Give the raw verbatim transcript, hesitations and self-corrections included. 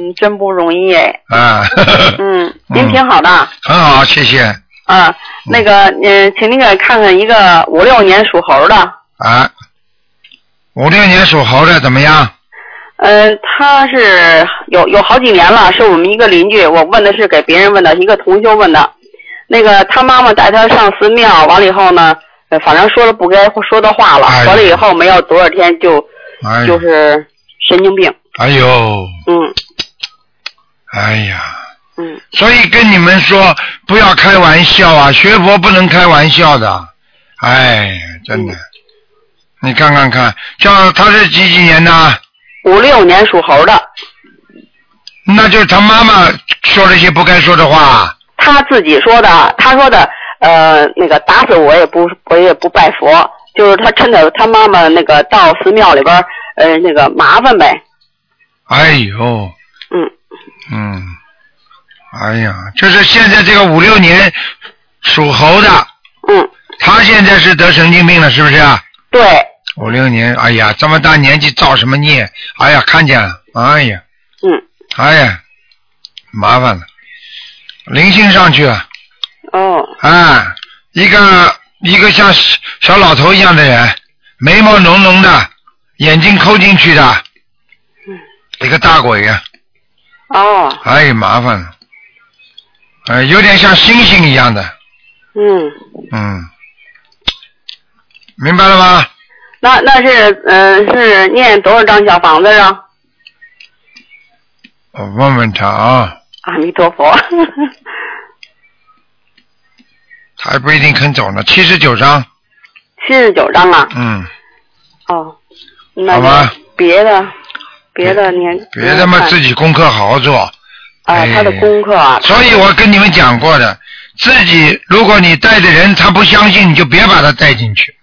嗯，真不容易哎。 啊。 嗯，您挺好的。 嗯、很好，谢谢。 啊，那个，嗯，请您给看看一个五六年属猴的。 啊，五六年属猴的怎么样？ 嗯、呃，他是有有好几年了，是我们一个邻居，我问的是给别人问的，一个同修问的。那个他妈妈带他上寺庙，完了以后呢，呃，反正说了不该说的话了，回来以后没有多少天就、哎、就是神经病。 哎呦。 嗯。 哎呀。 嗯。 所以跟你们说，不要开玩笑啊！学佛不能开玩笑的。哎，真的。嗯、你看看看，叫他是几几年的？ 五六年属猴的。 那就是他妈妈说了一些不该说的话。 他自己说的，他说的，呃，那个打死我也不，我也不拜佛，就是他趁着他妈妈那个到寺庙里边，呃，那个麻烦呗。 哎呦。 嗯。 嗯。哎呀，就是现在这个五六年属猴的。 嗯。 他现在是得神经病了，是不是啊？ 对。 五六年，哎呀，这么大年纪造什么孽？哎呀，看见了，哎呀。 嗯。 哎呀，麻烦了。灵性上去了。 哦。 啊，一个一个像小老头一样的人，眉毛浓浓的，眼睛抠进去的。 嗯。 一个大鬼呀。 哦。 哎，麻烦了。呃，有点像星星一样的。 嗯。 嗯。明白了吗？ 那那是嗯、呃、是念多少张小房子啊？ 我问问他啊。 阿弥陀佛。 他还不一定肯走呢，七十九张。 七十九张啊。 嗯。 哦。那好吧。 别的，别的念。 别的嘛，自己功课好好做。 啊、 哎， 他的功课啊。 所以我跟你们讲过的，自己如果你带的人他不相信，你就别把他带进去。